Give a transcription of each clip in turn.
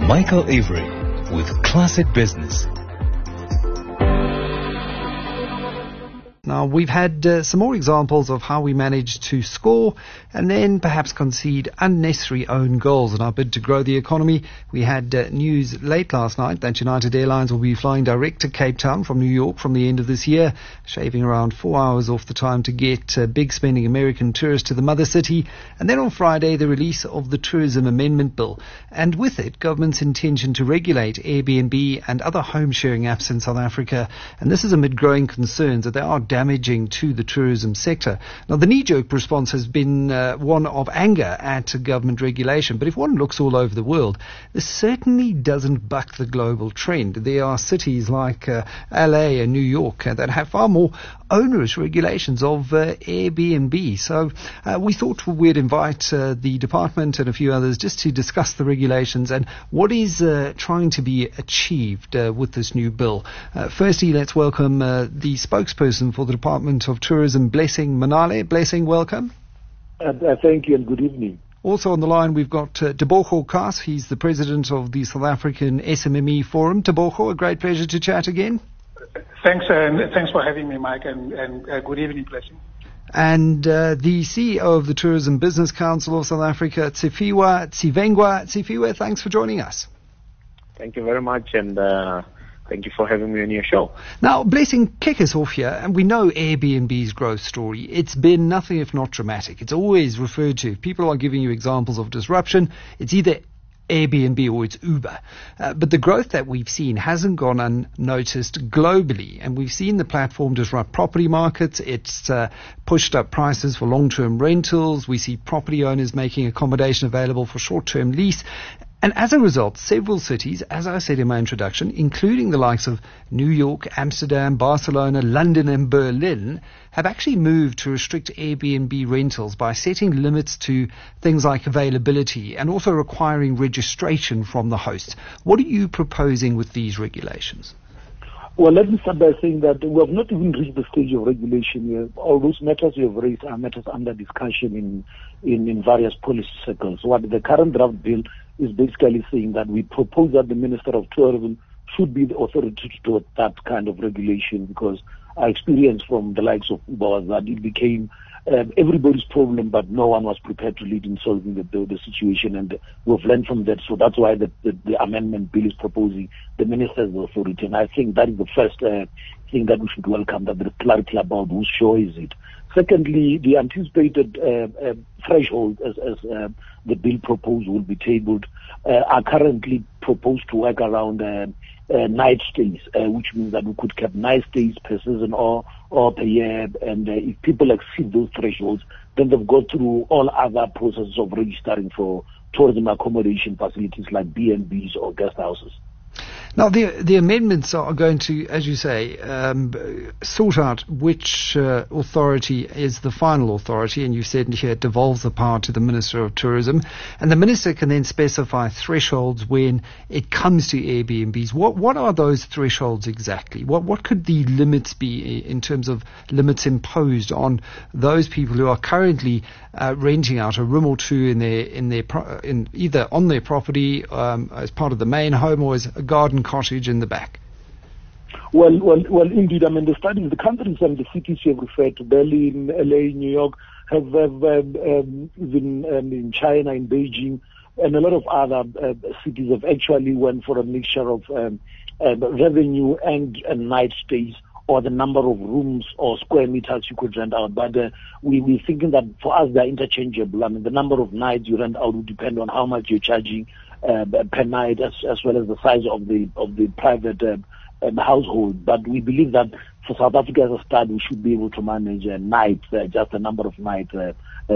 Michael Avery with Classic Business. Now, we've had some more examples of how we managed to score and then perhaps concede unnecessary own goals in our bid to grow the economy. We had news late last night that United Airlines will be flying direct to Cape Town from New York from the end of this year, shaving around 4 hours off the time to get big spending American tourists to the mother city. And then on Friday, the release of the Tourism Amendment Bill. And with it, government's intention to regulate Airbnb and other home sharing apps in South Africa. And this is amid growing concerns that they are damaging to the tourism sector. Now, the knee-jerk response has been one of anger at government regulation. But if one looks all over the world, this certainly doesn't buck the global trend. There are cities like LA and New York that have far more onerous regulations of Airbnb. So we thought we'd invite the department and a few others just to discuss the regulations and what is trying to be achieved with this new bill. Firstly, let's welcome the spokesperson for the Department of Tourism, Blessing Manale. Blessing, welcome. Thank you and good evening. Also on the line, we've got Tebogo Kaas. He's the president of the South African SMME Forum. Tebogo, a great pleasure to chat again. Thanks for having me, Mike, and good evening, Blessing. And the CEO of the Tourism Business Council of South Africa, Tshepiwa Tsivengwa. Tshepiwa, thanks for joining us. Thank you very much, and thank you for having me on your show. Now, Blessing, kick us off here, and we know Airbnb's growth story. It's been nothing if not dramatic. It's always referred to. If people are giving you examples of disruption, it's either Airbnb or it's Uber. But the growth that we've seen hasn't gone unnoticed globally. And we've seen the platform disrupt property markets. It's pushed up prices for long-term rentals. We see property owners making accommodation available for short-term lease. And as a result, several cities, as I said in my introduction, including the likes of New York, Amsterdam, Barcelona, London and Berlin, have actually moved to restrict Airbnb rentals by setting limits to things like availability and also requiring registration from the host. What are you proposing with these regulations? Well, let me start by saying that we have not even reached the stage of regulation yet. All those matters you have raised are matters under discussion in various policy circles. What the current draft bill is basically saying that we propose that the Minister of Tourism should be the authority to do that kind of regulation, because our experience from the likes of Uber was that it became everybody's problem, but no one was prepared to lead in solving the situation, and we've learned from that. So that's why the amendment bill is proposing the minister's authority, and I think that is the first thing that we should welcome, that there's clarity about whose show is it. Secondly, the anticipated threshold, as the bill proposed will be tabled, are currently proposed to work around night stays, which means that we could cap night stays per season or per year. And if people exceed those thresholds, then they've got through all other processes of registering for tourism accommodation facilities like B&Bs or guest houses. Now, the amendments are going to, as you say, sort out which authority is the final authority, and you said here it devolves the power to the Minister of Tourism, and the Minister can then specify thresholds when it comes to Airbnbs. What are those thresholds exactly? What could the limits be in terms of limits imposed on those people who are currently renting out a room or two in either on their property as part of the main home or as a garden cottage in the back? Well, indeed. I mean, the studies, the countries and the cities you have referred to, Berlin, LA, New York, have even in China, in Beijing, and a lot of other cities have actually went for a mixture of revenue and night stays, or the number of rooms or square meters you could rent out. But we're thinking that for us they're interchangeable. I mean, the number of nights you rent out will depend on how much you're charging per night, as well as the size of the private household. But we believe that for South Africa as a start, we should be able to manage a night, just a number of nights, an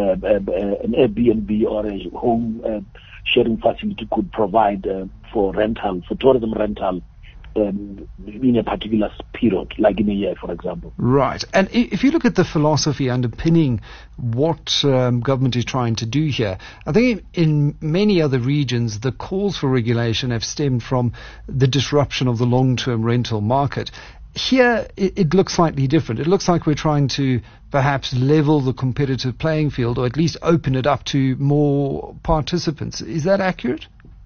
Airbnb or a home sharing facility could provide for tourism rental. In a particular period, like in a year, for example. Right. And if you look at the philosophy underpinning what government is trying to do here, I think in many other regions, the calls for regulation have stemmed from the disruption of the long-term rental market. Here, it looks slightly different. It looks like we're trying to perhaps level the competitive playing field, or at least open it up to more participants. Is that accurate?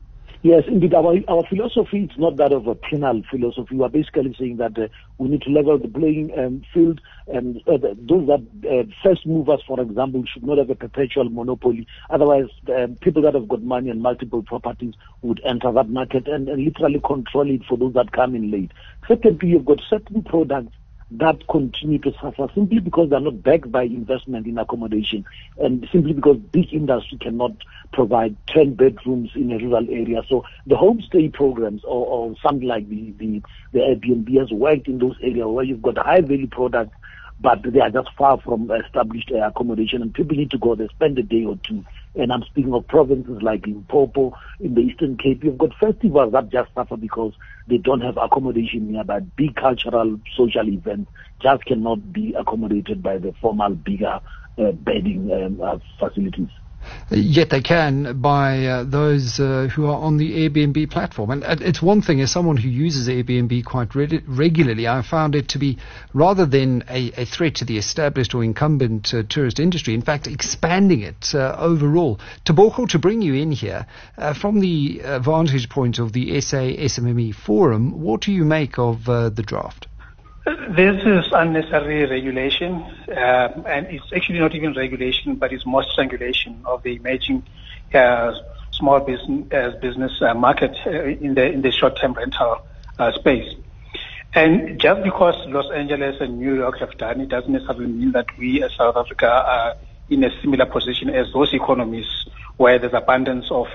Yes, indeed. Our philosophy is not that of a penal philosophy. We are basically saying that we need to level the playing field, and those that first movers, for example, should not have a perpetual monopoly. Otherwise, people that have got money and multiple properties would enter that market and literally control it for those that come in late. Secondly, you've got certain products that continue to suffer simply because they're not backed by investment in accommodation, and simply because big industry cannot provide 10 bedrooms in a rural area. So the homestay programs or something like the Airbnb has worked in those areas where you've got high value products, but they are just far from established accommodation, and people need to go there, spend a day or two. And I'm speaking of provinces like Limpopo, in the Eastern Cape. You've got festivals that just suffer because they don't have accommodation nearby. Big cultural, social events just cannot be accommodated by the formal, bigger bedding facilities. Yet they can by those who are on the Airbnb platform. And it's one thing, as someone who uses Airbnb quite regularly, I found it to be, rather than a threat to the established or incumbent tourist industry, in fact, expanding it overall. Tebogo, to bring you in here, from the vantage point of the SA SMME Forum, what do you make of the draft? This is unnecessary regulation, and it's actually not even regulation, but it's more strangulation of the emerging small business market in the short-term rental space. And just because Los Angeles and New York have done it doesn't necessarily mean that we as South Africa are in a similar position as those economies where there's abundance of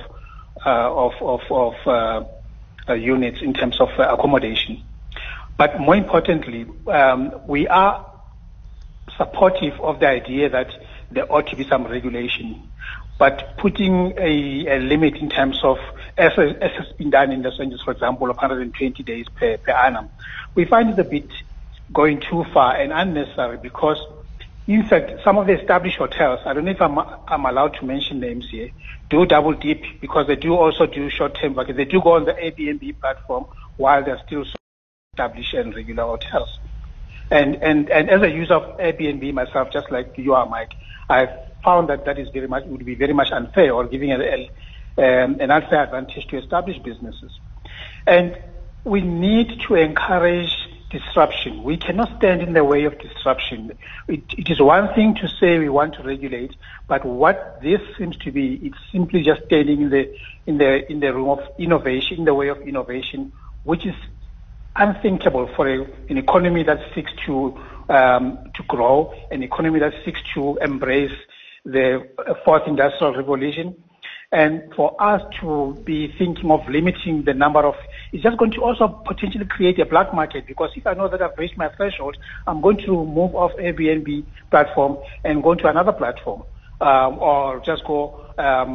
units in terms of accommodation. But more importantly, we are supportive of the idea that there ought to be some regulation. But putting a limit in terms of, as has been done in Los Angeles, for example, of 120 days per annum, we find it a bit going too far and unnecessary because, in fact, some of the established hotels, I don't know if I'm allowed to mention names here, do double dip because they do also do short-term vacation. They do go on the Airbnb platform while they're still established and regular hotels. And as a user of Airbnb myself, just like you are, Mike, I found that would be very much unfair, or giving an unfair advantage to established businesses. And we need to encourage disruption. We cannot stand in the way of disruption. It is one thing to say we want to regulate, but what this seems to be, it's simply just standing in the room of innovation, in the way of innovation, which is unthinkable for an economy that seeks to grow, an economy that seeks to embrace the fourth industrial revolution. And for us to be thinking of limiting the number of, it's just going to also potentially create a black market, because if I know that I've reached my threshold, I'm going to move off Airbnb platform and go to another platform, or just go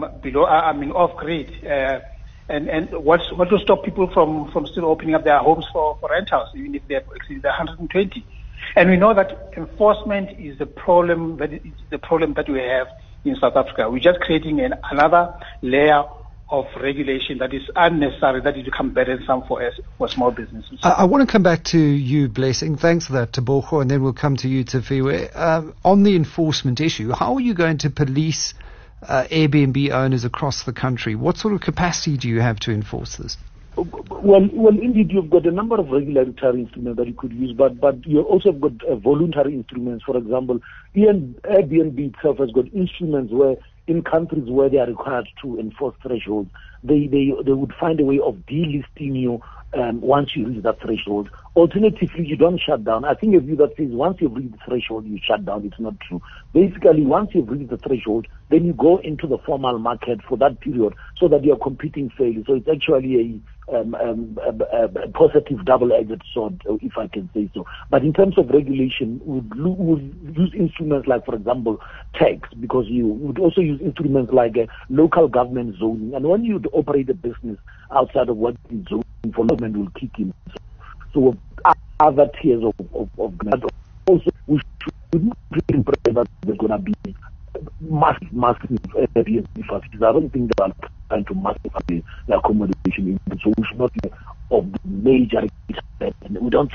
off grid. And what will stop people from still opening up their homes for rentals, even if they've exceeded 120? And we know that enforcement is the problem that we have in South Africa. We're just creating another layer of regulation that is unnecessary, that is become burdensome for small businesses. I want to come back to you, Blessing. Thanks for that, Tebogo, and then we'll come to you, Tafiwe. On the enforcement issue, how are you going to police Airbnb owners across the country? What sort of capacity do you have to enforce this? Well, indeed, you've got a number of regulatory instruments that you could use, but you also have got voluntary instruments. For example, Airbnb itself has got instruments where, in countries where they are required to enforce thresholds, they would find a way of delisting you once you reach that threshold. Alternatively, you don't shut down. I think a view that says once you've reached the threshold, you shut down. It's not true. Basically, once you've reached the threshold, then you go into the formal market for that period so that you're competing fairly. So it's actually a positive double-edged sword, if I can say so. But in terms of regulation, we'd use instruments like, for example, tax, because you would also use instruments like local government zoning. And when you operate a business outside of what is zoning for, government will kick in. So other tiers of government. Also, we should not impress that there's going to be massive Airbnb facilities. I don't think they are trying to massify the accommodation. So we should not be of the major, and we don't think it's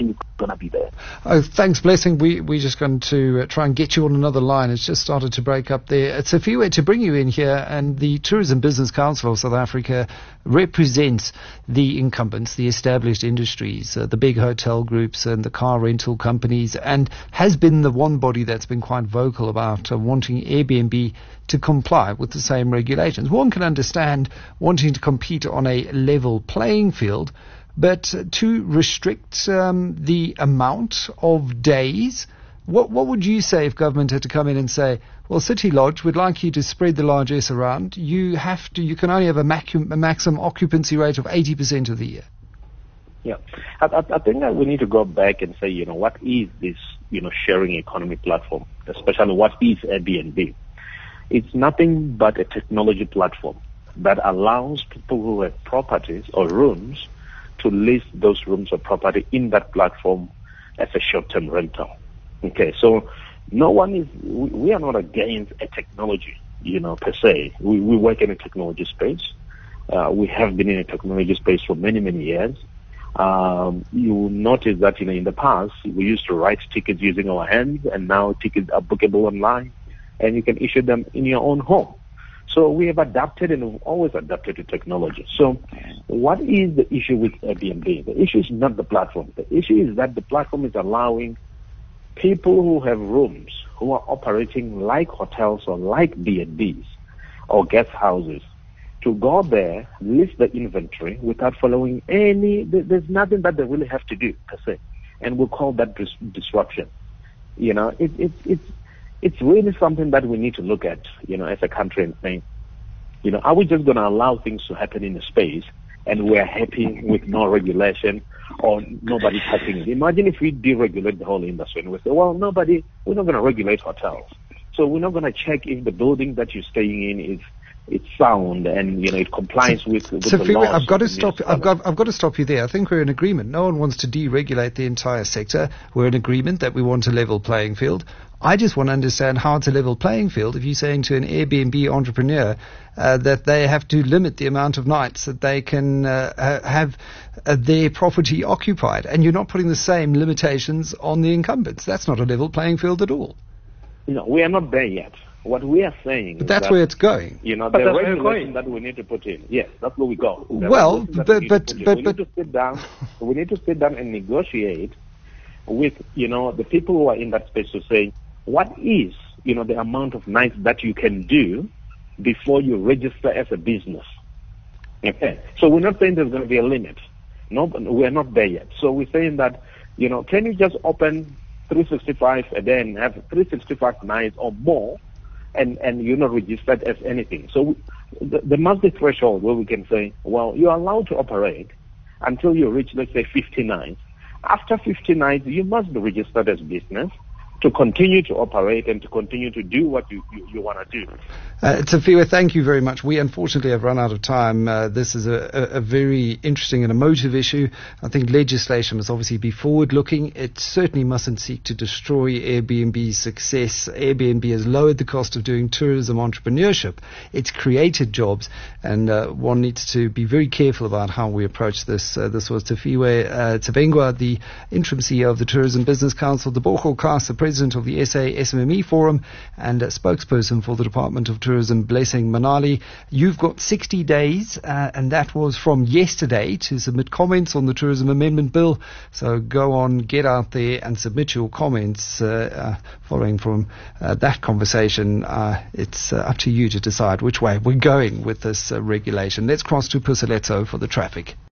going to be there. Oh, thanks, Blessing. We're just going to try and get you on another line. It's just started to break up there. It's a few way to bring you in here, and the Tourism Business Council of South Africa represents the incumbents, the established industries, the big hotel groups and the car rental companies, and has been the one body that's been quite vocal about wanting Airbnb to comply with the same regulations. One can understand wanting to compete on a level playing field, but to restrict the amount of days, what would you say if government had to come in and say, well, City Lodge, we'd like you to spread the largesse around. You can only have a maximum occupancy rate of 80% of the year. Yeah, I think that we need to go back and say, what is this, sharing economy platform, especially what is Airbnb? It's nothing but a technology platform that allows people who have properties or rooms to list those rooms or property in that platform as a short-term rental. Okay, so we are not against a technology, per se. We work in a technology space. We have been in a technology space for many, many years. You will notice that, in the past, we used to write tickets using our hands, and now tickets are bookable online, and you can issue them in your own home. So we have adapted and we've always adapted to technology. So what is the issue with Airbnb? The issue is not the platform. The issue is that the platform is allowing people who have rooms, who are operating like hotels or like B&Bs or guest houses, to go there, list the inventory without following there's nothing that they really have to do, per se. And we'll call that disruption. It's really something that we need to look at, as a country and saying, are we just going to allow things to happen in the space and we're happy with no regulation or nobody touching it? Imagine if we deregulate the whole industry and we say, well, we're not going to regulate hotels. So we're not going to check if the building that you're staying in it's sound and it complies with the laws. I've got to stop you there. I think we're in agreement. No one wants to deregulate the entire sector. We're in agreement that we want a level playing field. I just want to understand how it's a level playing field if you're saying to an Airbnb entrepreneur that they have to limit the amount of nights that they can have their property occupied, and you're not putting the same limitations on the incumbents. That's not a level playing field at all. We are not there yet. What we are saying but that's where it's going. The regulation that we need to put in. Yes, that's where we go. We need to sit down. We need to sit down and negotiate with, the people who are in that space to say, what is, the amount of nights that you can do before you register as a business. Okay. So we're not saying there's going to be a limit. No, we're not there yet. So we're saying that, can you just open 365 a day and have 365 nights or more, and you're not registered as anything. So there must be a threshold where we can say, well, you're allowed to operate until you reach, let's say, 50 nights. After 50 nights, you must be registered as business to continue to operate and to continue to do what you want to do. Tafiwa, thank you very much. We unfortunately have run out of time. This is a very interesting and emotive issue. I think legislation must obviously be forward-looking. It certainly mustn't seek to destroy Airbnb's success. Airbnb has lowered the cost of doing tourism entrepreneurship. It's created jobs, and one needs to be very careful about how we approach this. This was Tafiwa Tsavengwa, the interim CEO of the Tourism Business Council, Tebogo Kasa, the president of the SA SMME Forum, and a spokesperson for the Department of Tourism, Blessing Manali. You've got 60 days, and that was from yesterday, to submit comments on the Tourism Amendment Bill. So go on, get out there and submit your comments. Following from that conversation, it's up to you to decide which way we're going with this regulation. Let's cross to Puseletso for the traffic.